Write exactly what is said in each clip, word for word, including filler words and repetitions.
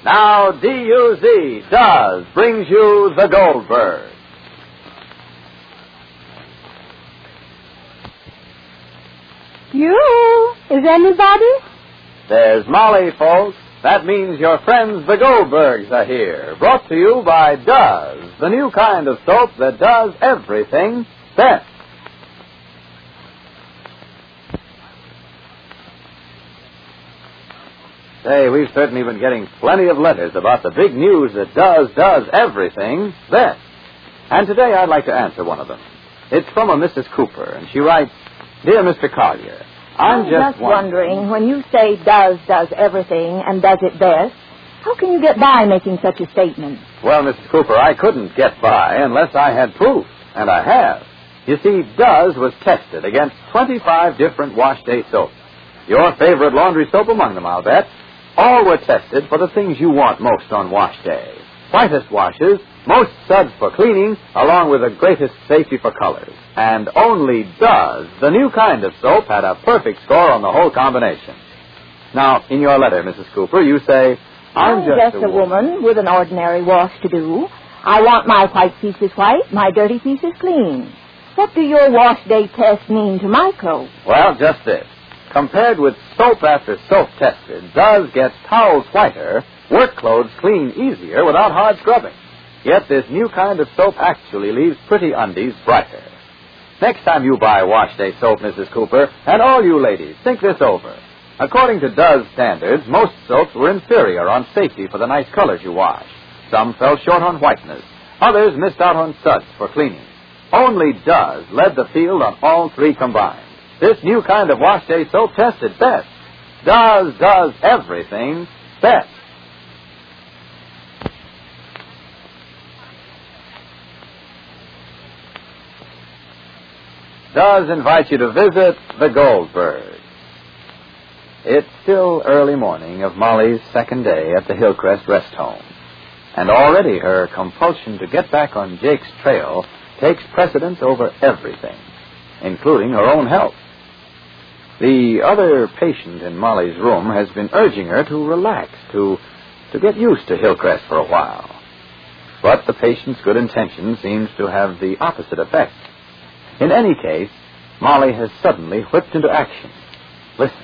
Now, D U Z, Does, brings you the Goldberg. You? Is anybody? There's Molly, folks. That means your friends the Goldbergs are here. Brought to you by Does, the new kind of soap that does everything best. Say, we've certainly been getting plenty of letters about the big news that Does does everything best. And today I'd like to answer one of them. It's from a Missus Cooper, and she writes, Dear Mister Collier, I'm, I'm just, just wondering, when you say Does does everything and does it best, how can you get by making such a statement? Well, Missus Cooper, I couldn't get by unless I had proof, and I have. You see, Does was tested against twenty-five different wash day soaps. Your favorite laundry soap among them, I'll bet. All were tested for the things you want most on wash day. Whitest washes, most suds for cleaning, along with the greatest safety for colors. And only Does, the new kind of soap, had a perfect score on the whole combination. Now, in your letter, Missus Cooper, you say, I'm, I'm just, just a, a woman with an ordinary wash to do. I want my white pieces white, my dirty pieces clean. What do your wash day test mean to my clothes? Well, just this. Compared with soap after soap tested, Does gets towels whiter, work clothes clean easier without hard scrubbing. Yet this new kind of soap actually leaves pretty undies brighter. Next time you buy wash day soap, Missus Cooper, and all you ladies, think this over. According to Does standards, most soaps were inferior on safety for the nice colors you wash. Some fell short on whiteness. Others missed out on suds for cleaning. Only Does led the field on all three combined. This new kind of wash day soap tested best. Does does everything best. Does invite you to visit the Goldberg. It's still early morning of Molly's second day at the Hillcrest Rest Home, and already her compulsion to get back on Jake's trail takes precedence over everything, including her own health. The other patient in Molly's room has been urging her to relax, to, to get used to Hillcrest for a while. But the patient's good intention seems to have the opposite effect. In any case, Molly has suddenly whipped into action. Listen.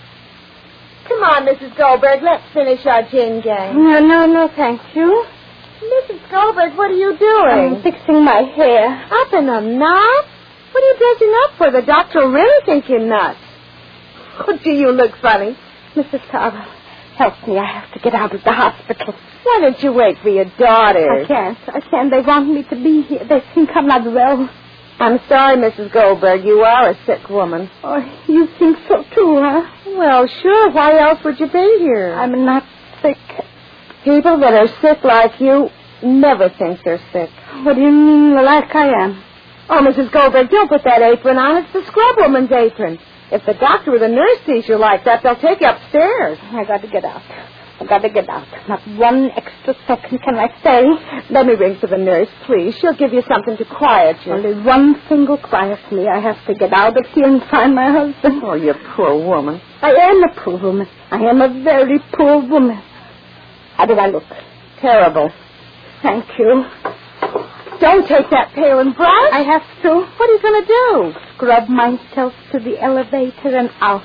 Come on, Missus Goldberg, let's finish our gin game. No, no, no, thank you. Missus Goldberg, what are you doing? I'm fixing my hair. Up in a knot? What are you dressing up for? The doctor will really think you're nuts. Oh, do you look funny? Missus Carver, help me. I have to get out of the hospital. Why don't you wait for your daughter? I can't. I can't. They want me to be here. They think I'm not well. I'm sorry, Missus Goldberg. You are a sick woman. Oh, you think so too, huh? Well, sure. Why else would you be here? I'm not sick. People that are sick like you never think they're sick. What do you mean, like I am? Oh, Missus Goldberg, don't put that apron on. It's the scrub woman's apron. If the doctor or the nurse sees you like that, they'll take you upstairs. I got to get out. I got to get out. Not one extra second can I stay. Let me ring for the nurse, please. She'll give you something to quiet you. Only one thing will quiet me. I have to get out of here and find my husband. Oh, you poor woman. I am a poor woman. I am a very poor woman. How do I look? Terrible. Thank you. Don't take that pail and brush. I have to. What are you going to do? Scrub myself to the elevator and out.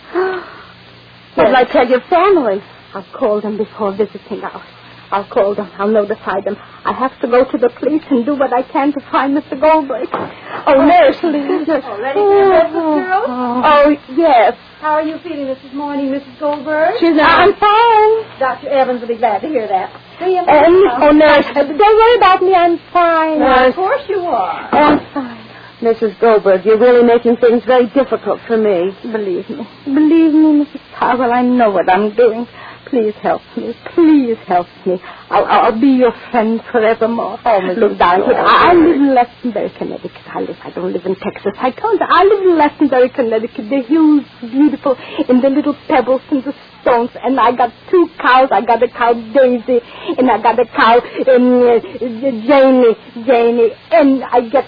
What did I tell your family? I'll call them before visiting hours. I'll call them. I'll notify them. I have to go to the police and do what I can to find Mister Goldberg. Oh, oh nurse, please. Oh, ready for your breakfast, girls? Oh. oh, yes. How are you feeling this morning, Missus Goldberg? She's not. I'm fine. Doctor Evans will be glad to hear that. See you. Um, oh, nurse, uh, don't worry about me. I'm fine. Well, of course you are. I'm fine. Missus Goldberg, you're really making things very difficult for me. Believe me. Believe me, Missus Carwell, I know what I'm doing. Please help me. Please help me. I'll, I'll be your friend forevermore. Oh, Missus Look down here. I live in Lexington, Connecticut. I live. I don't live in Texas. I told you. I live in Lexington, Connecticut. The hills beautiful, in the little pebbles and the stones. And I got two cows. I got a cow Daisy, and I got a cow um, uh, Janie, Janie, and I get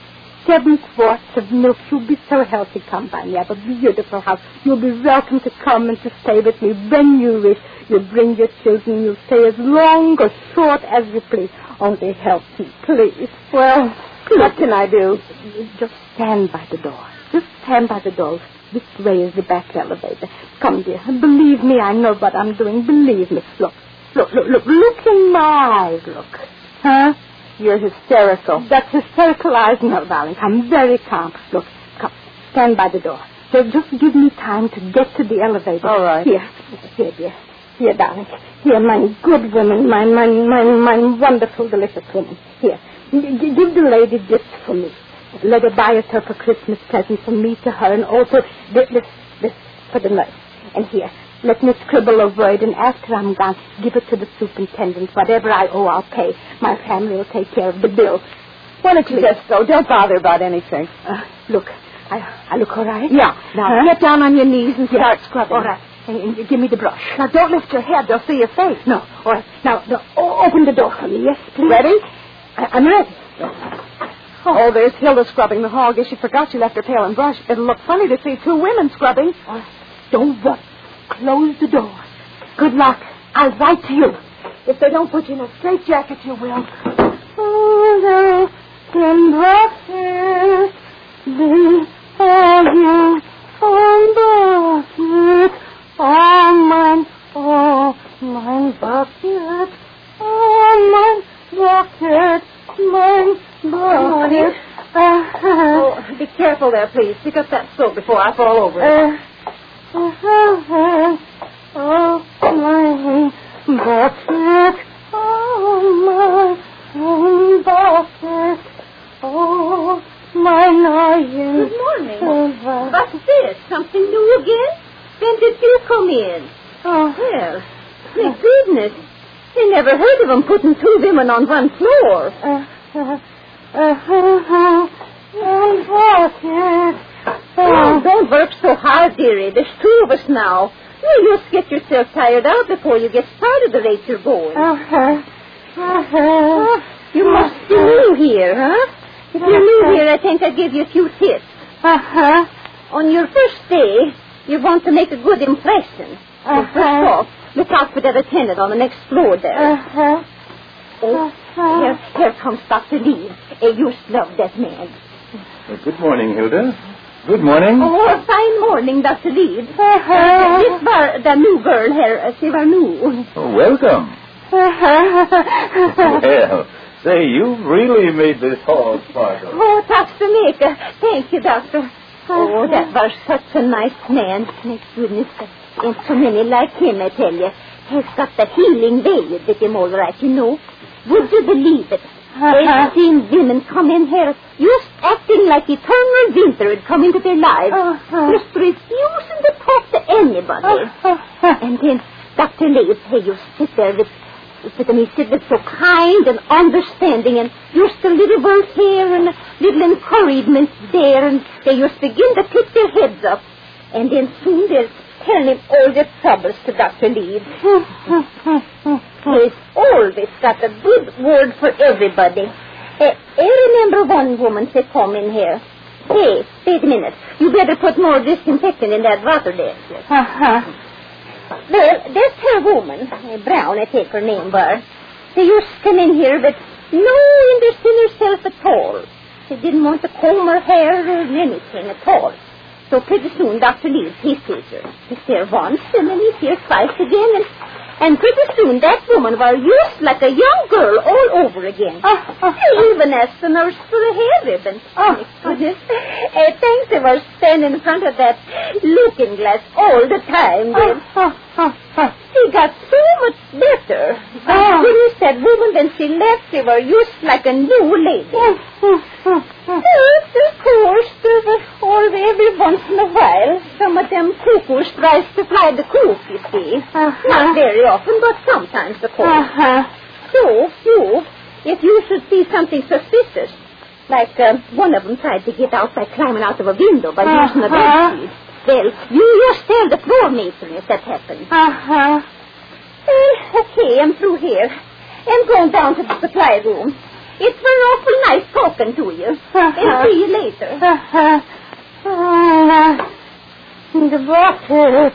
seven quarts of milk. You'll be so healthy. Come by me. I have a beautiful house. You'll be welcome to come and to stay with me when you wish. You'll bring your children. You'll stay as long or short as you please. Only help me, please. Well, what can I do? Just stand by the door. Just stand by the door. This way is the back elevator. Come, dear. Believe me, I know what I'm doing. Believe me. Look, look, look, look. Look in my eyes. Look. Huh? You're hysterical. That's hysterical eyes. No, darling. I'm very calm. Look, come. Stand by the door. So just give me time to get to the elevator. All right. Here. Here, dear. Here, darling. Here, my good woman. My, my, my, my wonderful, delicious woman. Here. G- give the lady this for me. Let her buy herself a Christmas present from me to her, and also this, this, this for the nurse. And here, let me scribble a word, and after I'm gone, give it to the superintendent. Whatever I owe, I'll pay. My family will take care of the bill. Why don't you just go? Don't bother about anything. Uh, look, I, I look all right? Yeah. Now, huh? get down on your knees and start yeah. scrubbing. All right. And, and you give me the brush. Now, don't lift your head. They'll see your face. No. All right. Now, now o- open the door for me. Yes, please. Ready? I, I'm ready. Oh, there's Hilda scrubbing the hall. I guess she forgot she left her pail and brush. It'll look funny to see two women scrubbing. Oh, don't worry. Close the door. Good luck. I'll write to you. If they don't put you in a straitjacket, you will. Oh, the brushes, the oil on bucket, oh, mine, oh, mine bucket, oh, mine bucket, mine bucket. Uh-huh. Oh, be careful there, please. Pick up that soap before I fall over. Uh, uh-huh. Oh, my bucket, oh, my bucket, oh, my iron. Good morning. What's this? Something new again? When did you come in? Oh, Well, my goodness. I never heard of them putting two women on one floor. uh, uh, uh, my bucket. Oh, don't work so hard, dearie. There's two of us now. You just get yourself tired out before you get started the rate you're going. Uh-huh. Uh-huh. Oh, you must be new here, huh? If you're new here, I think I'd give you a few tips. Uh-huh. On your first day, you want to make a good impression. So Uh-huh. first off, look out for that attendant on the next floor there. Uh-huh. Oh, Uh-huh. here, here comes Doctor Lee. I used to love that man. Well, good morning, Hilda. Good morning. Oh, a fine morning, Doctor Lee. Uh, Uh-huh. this was the new girl here, uh, she was new. Oh, welcome. Uh-huh. Well, say, you've really made this hall sparkle. Oh, Taxamaker. Thank you, Doctor. Oh, that was such a nice man. Thank goodness. There ain't so many like him, I tell you. He's got the healing way with him all right, you know. Would you believe it? I've seen women come in here just acting like eternal winter had come into their lives. Uh-huh. Just refusing to talk to anybody. And then Doctor Leif, he used to sit there with, with them. He said was so kind and understanding, and used to little words here and little encouragement there, and they used to begin to pick their heads up. And then soon they'll tell him all their troubles to Doctor Leif. He's always got a good word for everybody. Uh, I remember one woman said, come in here. Hey, wait a minute. You better put more disinfectant in that water there. Uh-huh. Well, this her woman, uh, Brown, I take her name was, she used to come in here with no interest in herself at all. She didn't want to comb her hair or anything at all. So pretty soon Doctor Lee, he sees her. He's there once, and then he's here twice again, and, and pretty soon that woman was used like a young girl all over again. Uh, uh, She even asked the nurse for a hair ribbon. Oh. My goodness. I think they were standing in front of that looking glass all the time. Then. uh, uh, uh, She got so much better. Oh. My goodness, that woman, when she left, she was used like a new lady. uh, uh, uh, uh. But, of course, there was always, every once in a while, some of them cuckoos tries to fly the coop, you see. Uh-huh. Not very often, but sometimes, of course. Uh-huh. So, you, if you should see something suspicious, like uh, one of them tried to get out by climbing out of a window by Uh-huh. using a bed sheet, well, you just tell the floor matron if that happened. Uh-huh. Well, okay, I'm through here. I'm going down to the supply room. It's very awful nice talking to you. I'll see you later. Uh-huh. Oh, the bucket.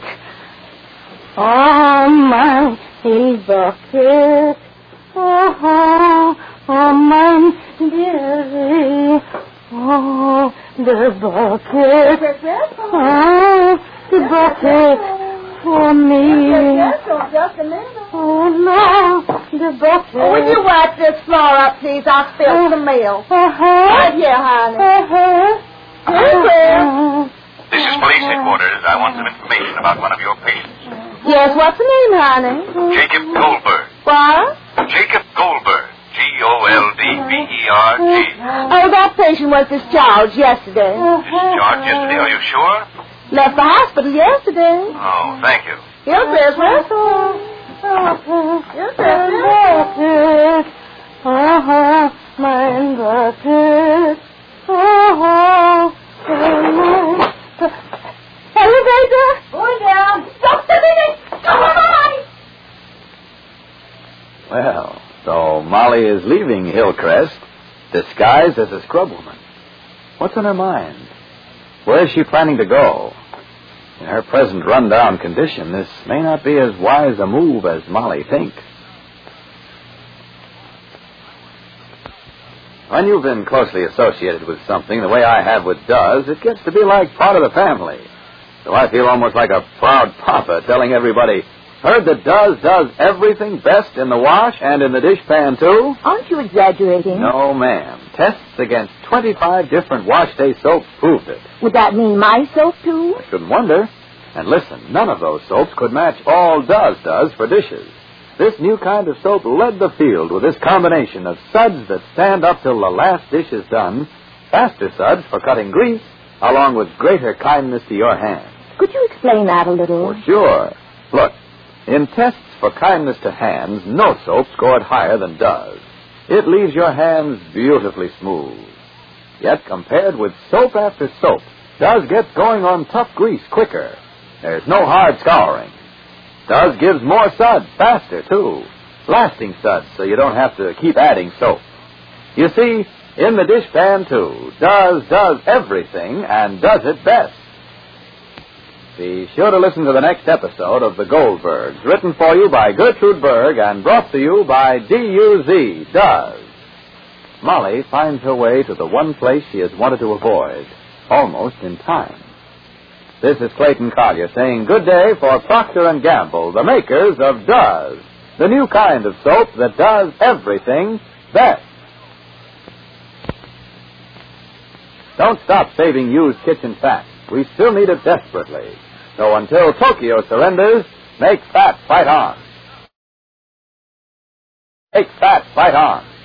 Oh, my bucket. Oh, oh, my dearie. Oh, the bucket. Oh, the bucket. For me. Yes, oh, just a minute. Oh, no, the bucket. Oh, will you wipe this floor up, please? I'll spill some milk. Uh-huh. Right here, honey. Uh-huh. Uh-huh. This is police headquarters. I want some information about one of your patients. Yes, what's the name, honey? Jacob Goldberg. What? Jacob Goldberg. G O L D B E R G. Oh, that patient was discharged yesterday. Discharged yesterday, are you sure? Left the hospital yesterday. Oh, thank you. Here's this one. Here's this one. Uh-huh, my bucket. Uh-huh, my... Elevator! Going down. Stop the minute! Come on! Well, so Molly is leaving Hillcrest, disguised as a scrub woman. What's on her mind? Where is she planning to go? In her present run-down condition, this may not be as wise a move as Molly thinks. When you've been closely associated with something the way I have with Duz, it gets to be like part of the family. So I feel almost like a proud papa telling everybody, heard that Duz does everything best in the wash and in the dishpan, too? Aren't you exaggerating? No, ma'am. Tests against twenty-five different wash day soaps proved it. Would that mean my soap, too? I shouldn't wonder. And listen, none of those soaps could match all Duz does for dishes. This new kind of soap led the field with this combination of suds that stand up till the last dish is done, faster suds for cutting grease, along with greater kindness to your hands. Could you explain that a little? For sure. Look, in tests for kindness to hands, no soap scored higher than Duz. It leaves your hands beautifully smooth. Yet compared with soap after soap, Duz gets going on tough grease quicker. There's no hard scouring. Duz gives more suds faster, too. Lasting suds, so you don't have to keep adding soap. You see, in the dishpan, too, Duz does everything and does it best. Be sure to listen to the next episode of The Goldbergs, written for you by Gertrude Berg and brought to you by D U Z, Duz. Molly finds her way to the one place she has wanted to avoid, almost in time. This is Clayton Collier saying good day for Procter and Gamble, the makers of Duz, the new kind of soap that does everything best. Don't stop saving used kitchen fat. We still need it desperately. So until Tokyo surrenders, make fat fight on. Make fat fight on.